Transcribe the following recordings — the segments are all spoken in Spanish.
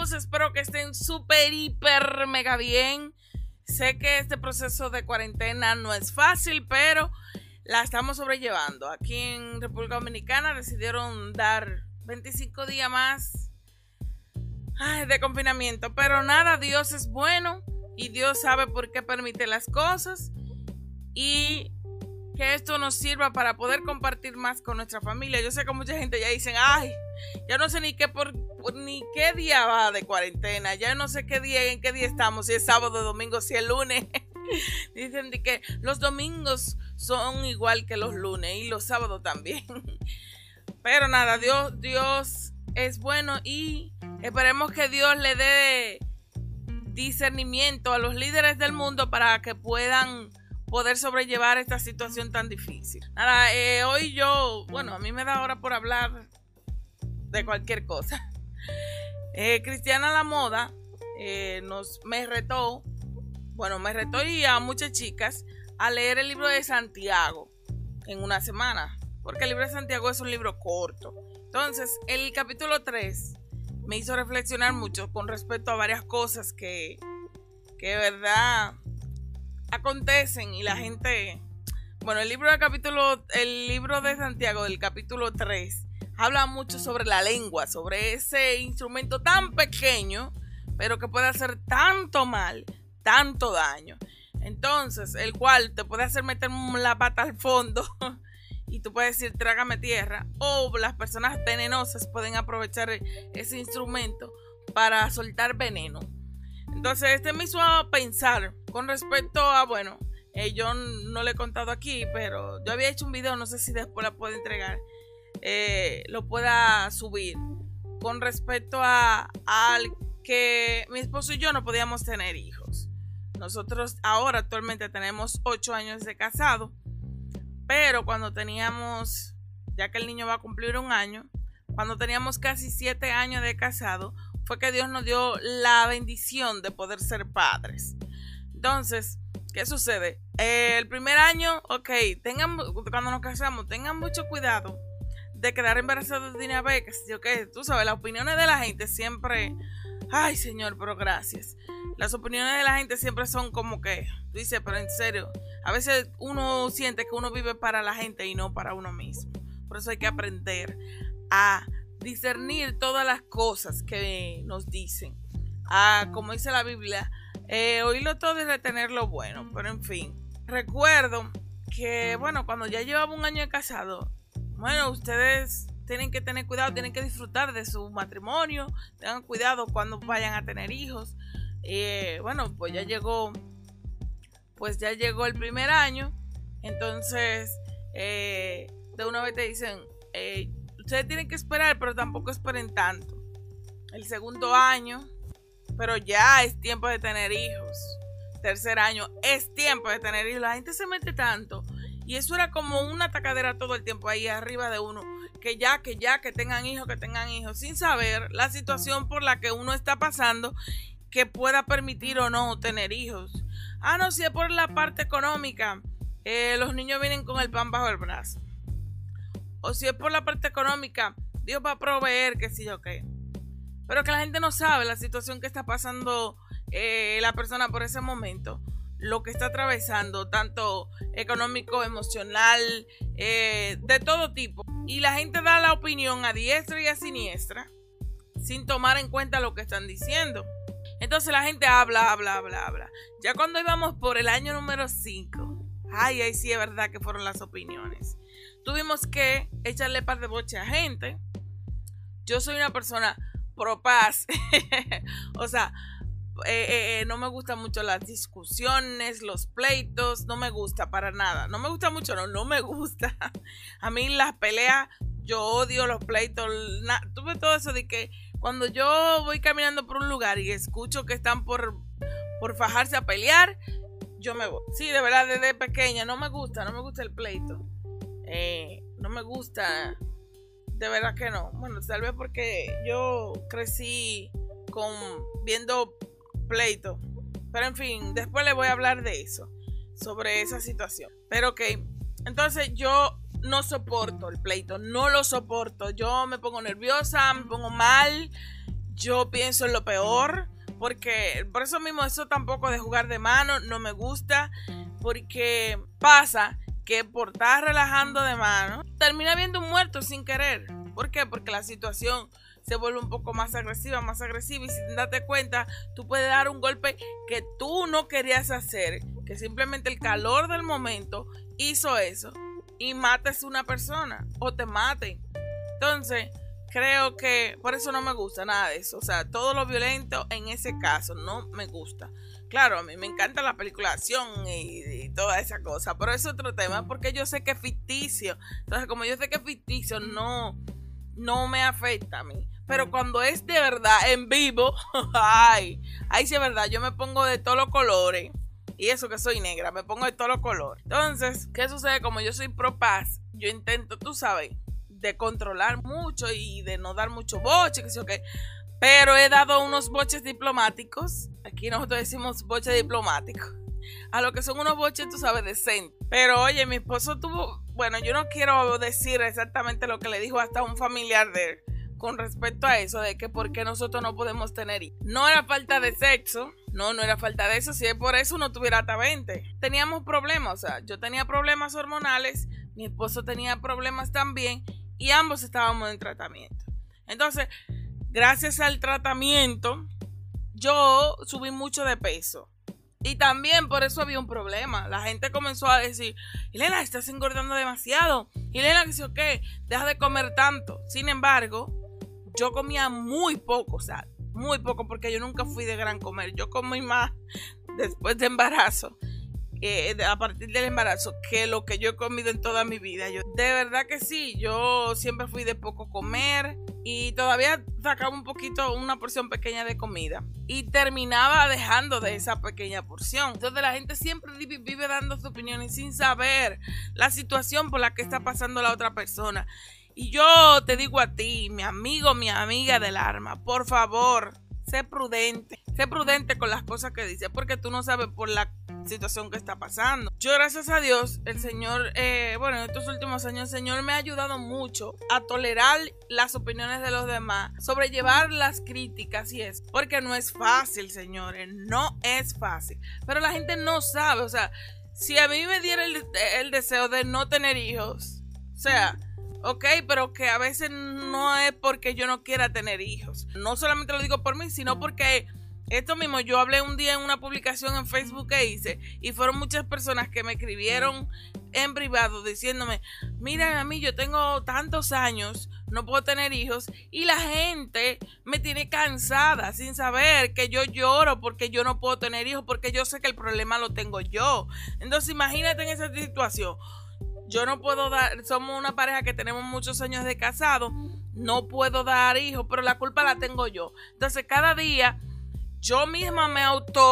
todos, espero que estén súper, hiper, mega bien. Sé que este proceso de cuarentena no es fácil, pero la estamos sobrellevando. Aquí en República Dominicana decidieron dar 25 días más de confinamiento, pero nada, Dios es bueno y Dios sabe por qué permite las cosas y que esto nos sirva para poder compartir más con nuestra familia. Yo sé que mucha gente ya dicen, ay, ya no sé ni qué ni qué día va de cuarentena, ya no sé en qué día estamos, si es sábado, domingo, si es lunes. Dicen que los domingos son igual que los lunes y los sábados también. Pero nada, Dios es bueno y esperemos que Dios le dé discernimiento a los líderes del mundo para que puedan poder sobrellevar esta situación tan difícil. Nada, hoy a mí me da hora por hablar de cualquier cosa. Cristiana La Moda me retó y a muchas chicas a leer el libro de Santiago en una semana, porque el libro de Santiago es un libro corto. Entonces, el capítulo 3 me hizo reflexionar mucho con respecto a varias cosas que de verdad acontecen y la gente... Bueno, el libro de Santiago del capítulo 3 habla mucho sobre la lengua, sobre ese instrumento tan pequeño, pero que puede hacer tanto mal, tanto daño. Entonces, el cual te puede hacer meter la pata al fondo y tú puedes decir trágame tierra, o las personas venenosas pueden aprovechar ese instrumento para soltar veneno. Entonces, me hizo pensar con respecto a, yo no le he contado aquí, pero yo había hecho un video, no sé si después la puedo entregar, lo pueda subir, con respecto al que mi esposo y yo no podíamos tener hijos. Nosotros ahora actualmente tenemos 8 años de casado, pero cuando teníamos, ya que el niño va a cumplir 1 año, cuando teníamos casi 7 años de casado, fue que Dios nos dio la bendición de poder ser padres. Entonces, ¿qué sucede? El primer año, cuando nos casamos, tengan mucho cuidado de quedar embarazados de una vez, tú sabes, las opiniones de la gente siempre, ay Señor, pero gracias. Las opiniones de la gente siempre son como que, tú dices, pero en serio, a veces uno siente que uno vive para la gente y no para uno mismo. Por eso hay que aprender a discernir todas las cosas que nos dicen. Como dice la Biblia, oírlo todo y retener lo bueno. Pero en fin, recuerdo que, cuando ya llevaba 1 año de casado, ustedes tienen que tener cuidado, tienen que disfrutar de su matrimonio, tengan cuidado cuando vayan a tener hijos. Pues ya llegó el primer año, entonces de una vez te dicen, ustedes tienen que esperar, pero tampoco esperen tanto. El segundo año, pero ya es tiempo de tener hijos. Tercer año, es tiempo de tener hijos. La gente se mete tanto. Y eso era como una tacadera todo el tiempo ahí arriba de uno. Que tengan hijos, sin saber la situación por la que uno está pasando, que pueda permitir o no tener hijos. No, si es por la parte económica, los niños vienen con el pan bajo el brazo. O si es por la parte económica, Dios va a proveer, que sí o qué. Pero que la gente no sabe la situación que está pasando la persona por ese momento, lo que está atravesando, tanto económico, emocional, de todo tipo. Y la gente da la opinión a diestra y a siniestra, sin tomar en cuenta lo que están diciendo. Entonces la gente habla. Ya cuando íbamos por el año número 5, ahí sí es verdad que fueron las opiniones. Tuvimos que echarle par de boche a gente. Yo soy una persona pro paz. O sea, no me gustan mucho las discusiones, los pleitos, no me gusta para nada. No me gusta mucho, no me gusta. A mí las peleas, yo odio los pleitos. Tuve todo eso de que cuando yo voy caminando por un lugar y escucho que están por fajarse a pelear, yo me voy. Sí, de verdad, desde pequeña no me gusta el pleito. No me gusta, de verdad que no. Tal vez porque yo crecí viendo pleito. Pero en fin, después les voy a hablar de eso, sobre esa situación. Pero entonces yo no soporto el pleito, no lo soporto. Yo me pongo nerviosa, me pongo mal. yo pienso en lo peor, porque por eso mismo eso tampoco de jugar de mano no me gusta, porque pasa que por estar relajando de mano termina viendo un muerto sin querer. ¿Por qué? Porque la situación se vuelve un poco más agresiva y sin darte cuenta tú puedes dar un golpe que tú no querías hacer, que simplemente el calor del momento hizo eso y mates a una persona o te maten. Entonces creo que por eso no me gusta nada de eso, o sea, todo lo violento en ese caso no me gusta. Claro, a mí me encanta la película de acción y toda esa cosa, pero es otro tema porque yo sé que es ficticio. Entonces, como yo sé que es ficticio, no me afecta a mí. Pero cuando es de verdad, en vivo, ay sí es verdad, yo me pongo de todos los colores. Y eso que soy negra, me pongo de todos los colores. Entonces, ¿qué sucede? Como yo soy pro paz, yo intento, tú sabes, de controlar mucho y de no dar mucho boche, que sé yo qué. Pero he dado unos boches diplomáticos. Aquí nosotros decimos boche diplomático. A lo que son unos boches, tú sabes, decentes. Pero oye, mi esposo tuvo... Bueno, yo no quiero decir exactamente lo que le dijo hasta un familiar de él con respecto a eso, de que por qué nosotros no podemos tener hijos. No era falta de sexo. No era falta de eso. Si es por eso, no tuviera hasta 20. Teníamos problemas, o sea, yo tenía problemas hormonales. Mi esposo tenía problemas también. Y ambos estábamos en tratamiento. Entonces... Gracias al tratamiento, yo subí mucho de peso. Y también por eso había un problema. La gente comenzó a decir, Elena, estás engordando demasiado. Elena, que sé yo qué, deja de comer tanto. Sin embargo, yo comía muy poco, o sea, muy poco, porque yo nunca fui de gran comer. Yo comí más después de embarazo, a partir del embarazo, que lo que yo he comido en toda mi vida. De verdad que sí, yo siempre fui de poco comer y todavía sacaba un poquito, una porción pequeña de comida y terminaba dejando de esa pequeña porción. Entonces la gente siempre vive dando su opinión y sin saber la situación por la que está pasando la otra persona. Y yo te digo a ti, mi amigo, mi amiga del alma, por favor, sé prudente con las cosas que dices, porque tú no sabes por la situación que está pasando. Yo, gracias a Dios, el Señor, en estos últimos años, el Señor me ha ayudado mucho a tolerar las opiniones de los demás, sobrellevar las críticas y eso, porque no es fácil, señores, no es fácil, pero la gente no sabe, o sea, si a mí me diera el deseo de no tener hijos, o sea, ok, pero que a veces no es porque yo no quiera tener hijos, no solamente lo digo por mí, sino porque esto mismo, yo hablé un día en una publicación en Facebook que hice y fueron muchas personas que me escribieron en privado diciéndome, mira, a mí yo tengo tantos años, no puedo tener hijos y la gente me tiene cansada sin saber que yo lloro porque yo no puedo tener hijos, porque yo sé que el problema lo tengo yo. Entonces imagínate en esa situación, yo no puedo dar, somos una pareja que tenemos muchos años de casado, no puedo dar hijos, pero la culpa la tengo yo. Entonces cada día yo misma me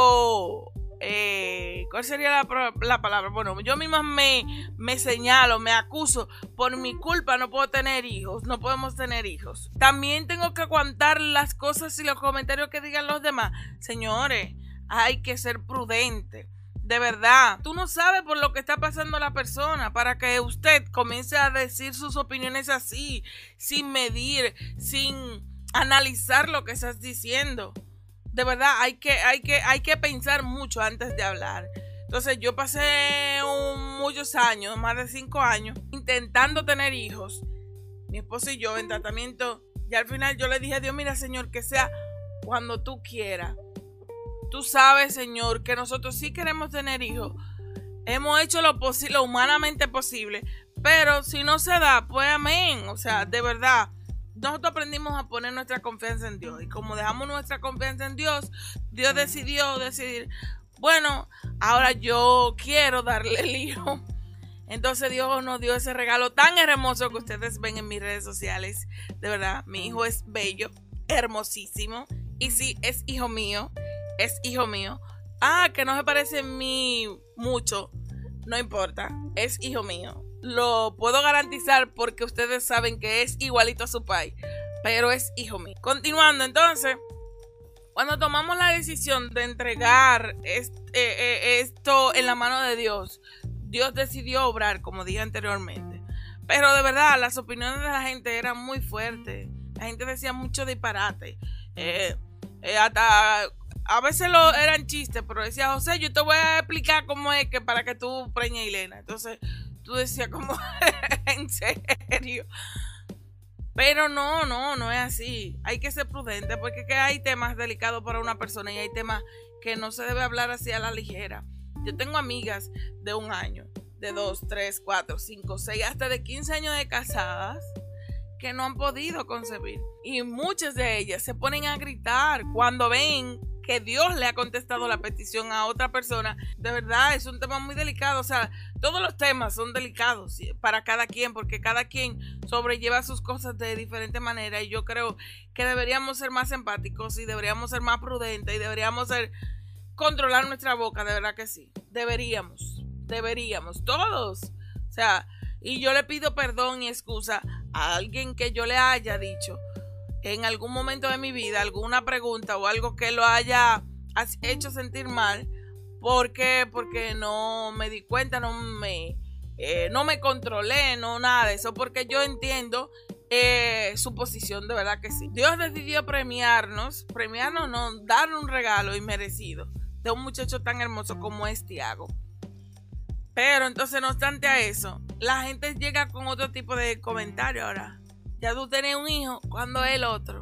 ¿cuál sería la palabra? Bueno, yo misma me señalo, me acuso, por mi culpa no puedo tener hijos, no podemos tener hijos. También tengo que aguantar las cosas y los comentarios que digan los demás. Señores, hay que ser prudente. De verdad, tú no sabes por lo que está pasando la persona para que usted comience a decir sus opiniones así, sin medir, sin analizar lo que estás diciendo. De verdad, hay que pensar mucho antes de hablar. Entonces yo pasé muchos años, más de 5 años, intentando tener hijos. Mi esposo y yo en tratamiento. Y al final yo le dije a Dios, mira, Señor, que sea cuando tú quieras. Tú sabes, Señor, que nosotros sí queremos tener hijos. Hemos hecho lo posible, lo humanamente posible. Pero si no se da, pues amén. O sea, de verdad. Nosotros aprendimos a poner nuestra confianza en Dios. Y como dejamos nuestra confianza en Dios, Dios decidió decidir, bueno, ahora yo quiero darle el hijo. Entonces Dios nos dio ese regalo tan hermoso que ustedes ven en mis redes sociales. De verdad, mi hijo es bello, hermosísimo. Y sí, es hijo mío. Es hijo mío. Ah, que no se parece a mí mucho. No importa, es hijo mío. Lo puedo garantizar porque ustedes saben que es igualito a su pai, pero es hijo mío. Continuando, entonces, cuando tomamos la decisión de entregar esto en la mano de Dios, Dios decidió obrar, como dije anteriormente. Pero de verdad, las opiniones de la gente eran muy fuertes. La gente decía mucho disparate. Hasta a veces eran chistes, pero decía, José, yo te voy a explicar cómo es que para que tú preñes a Elena. Entonces tú decías como, en serio. Pero no es así. Hay que ser prudente porque que hay temas delicados para una persona y hay temas que no se debe hablar así a la ligera. Yo tengo amigas de 1 año, de 2, 3, 4, 5, 6, hasta de 15 años de casadas que no han podido concebir. Y muchas de ellas se ponen a gritar cuando ven que Dios le ha contestado la petición a otra persona. De verdad, es un tema muy delicado. O sea, todos los temas son delicados para cada quien, porque cada quien sobrelleva sus cosas de diferente manera. Y yo creo que deberíamos ser más empáticos y deberíamos ser más prudentes y deberíamos controlar nuestra boca. De verdad que sí. Deberíamos, todos. O sea, y yo le pido perdón y excusa a alguien que yo le haya dicho en algún momento de mi vida alguna pregunta o algo que lo haya hecho sentir mal, porque no me di cuenta, no me controlé, no nada de eso, porque yo entiendo su posición, de verdad que sí. Dios decidió premiarnos no, darnos un regalo inmerecido de un muchacho tan hermoso como es Tiago. Pero entonces, no obstante a eso, la gente llega con otro tipo de comentario ahora. Ya tú tienes un hijo, ¿cuándo es el otro?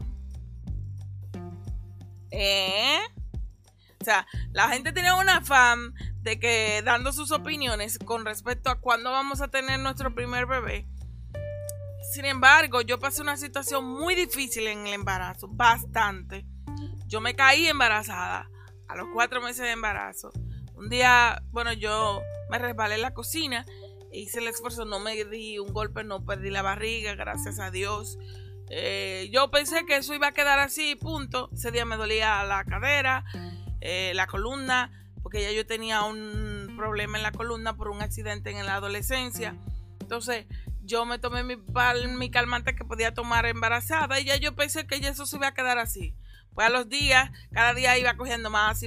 O sea, la gente tiene un afán de que dando sus opiniones con respecto a cuándo vamos a tener nuestro primer bebé. Sin embargo, yo pasé una situación muy difícil en el embarazo, bastante. Yo me caí embarazada a los 4 meses de embarazo. Un día, bueno, yo me resbalé en la cocina, hice el esfuerzo, no me di un golpe, no perdí la barriga, gracias a Dios. Yo pensé que eso iba a quedar así, punto. Ese día me dolía la cadera, la columna, porque ya yo tenía un problema en la columna por un accidente en la adolescencia. Entonces yo me tomé mi calmante que podía tomar embarazada y ya yo pensé que ya eso se iba a quedar así. Pues a los días, cada día iba cogiendo más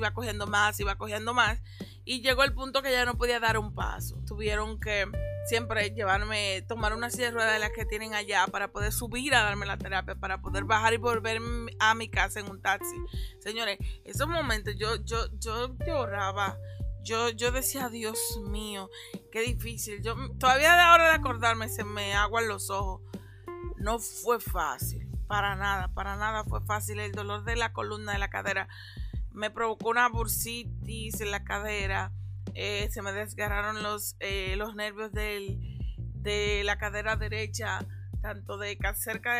y llegó el punto que ya no podía dar un paso. Tuvieron que siempre tomar una silla de ruedas de las que tienen allá para poder subir a darme la terapia, para poder bajar y volver a mi casa en un taxi. Señores, esos momentos yo lloraba. Yo decía, Dios mío, qué difícil. Todavía a la hora de acordarme se me aguan los ojos. No fue fácil. Para nada fue fácil. El dolor de la columna, de la cadera, me provocó una bursitis en la cadera. Se me desgarraron los nervios de la cadera derecha, tanto cerca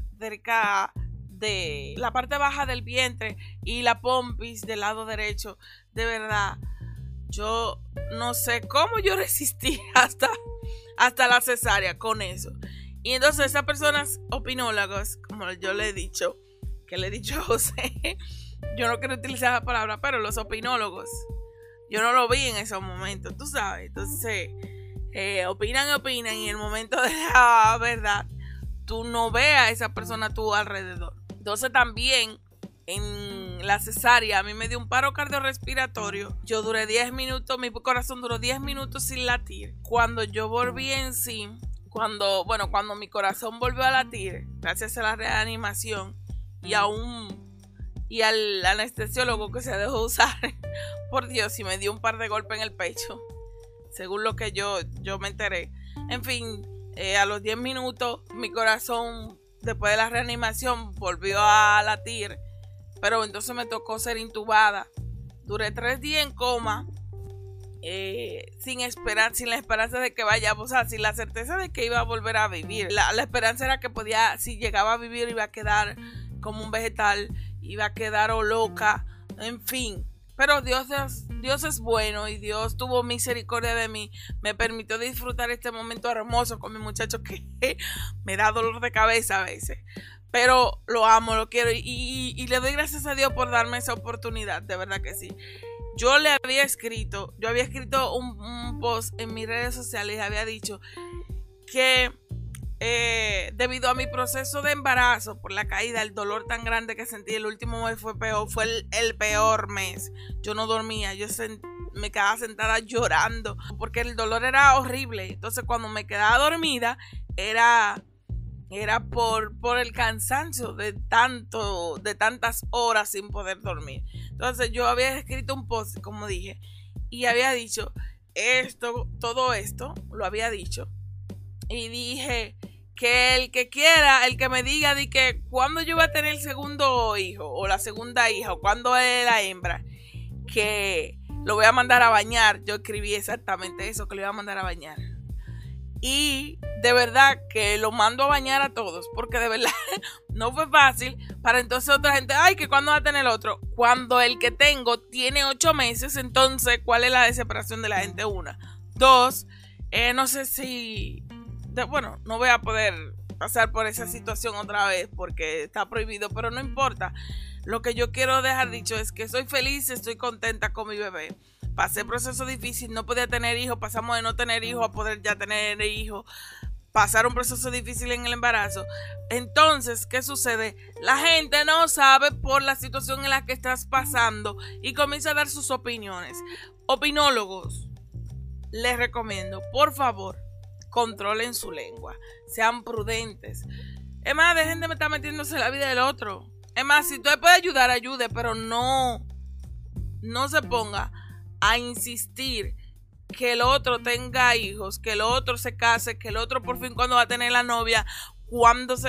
de la parte baja del vientre y la pompis del lado derecho. De verdad, yo no sé cómo yo resistí hasta la cesárea con eso. Y entonces esas personas opinólogos, como yo le he dicho a José, yo no quiero utilizar esa palabra, pero los opinólogos, yo no lo vi en esos momentos, tú sabes. Entonces, opinan y en el momento de la verdad, tú no ves a esa persona a tu alrededor. Entonces también, en la cesárea, a mí me dio un paro cardiorrespiratorio. Yo duré 10 minutos, mi corazón duró 10 minutos sin latir. Cuando yo volví en sí, cuando mi corazón volvió a latir, gracias a la reanimación y al anestesiólogo que se dejó usar, por Dios, y me dio un par de golpes en el pecho, según lo que yo me enteré. En fin, a los 10 minutos mi corazón, después de la reanimación, volvió a latir, pero entonces me tocó ser intubada. Duré 3 días en coma, sin la esperanza de que vaya, o sea, sin la certeza de que iba a volver a vivir. La esperanza era que si llegaba a vivir, iba a quedar como un vegetal, iba a quedar loca, en fin. Pero Dios es bueno y Dios tuvo misericordia de mí, me permitió disfrutar este momento hermoso con mi muchacho que me da dolor de cabeza a veces. Pero lo amo, lo quiero y le doy gracias a Dios por darme esa oportunidad, de verdad que sí. Yo había escrito un post en mis redes sociales y había dicho que debido a mi proceso de embarazo, por la caída, el dolor tan grande que sentí el último mes fue el peor mes. Yo no dormía, me quedaba sentada llorando porque el dolor era horrible. Entonces cuando me quedaba dormida era era por el cansancio de tantas horas sin poder dormir. Entonces yo había escrito un post, como dije, y había dicho todo esto, lo había dicho. Y dije que el que quiera, el que me diga de que cuando yo voy a tener el segundo hijo o la segunda hija o cuando es la hembra, que lo voy a mandar a bañar. Yo escribí exactamente eso, que lo iba a mandar a bañar. Y de verdad que lo mando a bañar a todos, porque de verdad no fue fácil. Para entonces otra gente, ay, que cuándo va a tener el otro. Cuando el que tengo tiene 8 meses, entonces, ¿cuál es la desesperación de la gente? 1. 2, no sé si... bueno, no voy a poder pasar por esa situación otra vez porque está prohibido, pero no importa. Lo que yo quiero dejar dicho es que soy feliz, estoy contenta con mi bebé. Pasé proceso difícil, no podía tener hijos, pasamos de no tener hijos a poder ya tener hijos, pasar un proceso difícil en el embarazo. Entonces, ¿qué sucede? La gente no sabe por la situación en la que estás pasando y comienza a dar sus opiniones. Opinólogos, les recomiendo, por favor, controlen su lengua, sean prudentes. Es más, dejen de estar metiéndose en la vida del otro. Es más, si usted puede ayudar, ayude, pero no se ponga a insistir que el otro tenga hijos, que el otro se case, que el otro por fin cuando va a tener la novia, vamos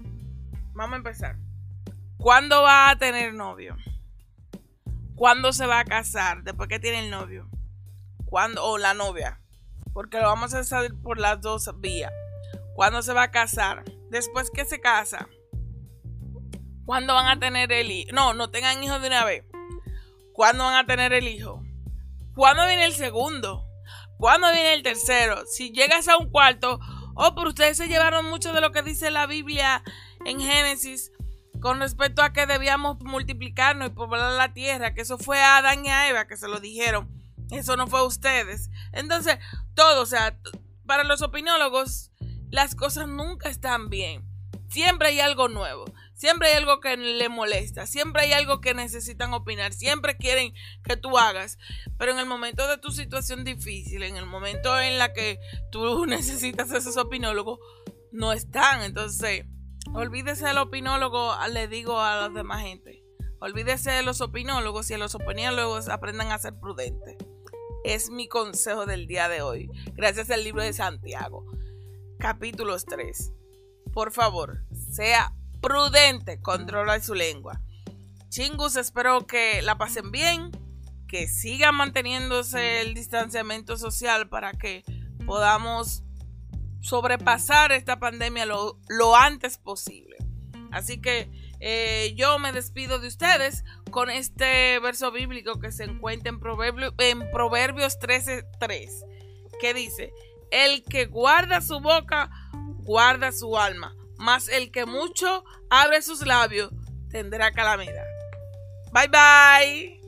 a empezar. ¿Cuándo va a tener novio? ¿Cuándo se va a casar? Después que tiene el novio. ¿Cuándo? O la novia. Porque lo vamos a hacer por las dos vías. ¿Cuándo se va a casar? Después que se casa. ¿Cuándo van a tener el hijo? No tengan hijos de una vez. ¿Cuándo van a tener el hijo? ¿Cuándo viene el segundo? ¿Cuándo viene el tercero? Si llegas a un cuarto, pero ustedes se llevaron mucho de lo que dice la Biblia en Génesis con respecto a que debíamos multiplicarnos y poblar la tierra, que eso fue a Adán y a Eva que se lo dijeron. Eso no fue a ustedes. Entonces, todo, o sea, para los opinólogos, las cosas nunca están bien. Siempre hay algo nuevo. Siempre hay algo que le molesta. Siempre hay algo que necesitan opinar. Siempre quieren que tú hagas. Pero en el momento de tu situación difícil, en el momento en la que tú necesitas esos opinólogos, no están. Entonces, olvídese del opinólogo, le digo a la demás gente. Olvídese de los opinólogos y a los opinólogos aprendan a ser prudentes. Es mi consejo del día de hoy. Gracias al libro de Santiago. Capítulos 3. Por favor, sea prudente, controla su lengua. Chingus, espero que la pasen bien, que sigan manteniéndose el distanciamiento social para que podamos sobrepasar esta pandemia lo antes posible. Así que yo me despido de ustedes con este verso bíblico que se encuentra en Proverbios 13:3, que dice: el que guarda su boca, guarda su alma, mas el que mucho abre sus labios tendrá calamidad. Bye bye.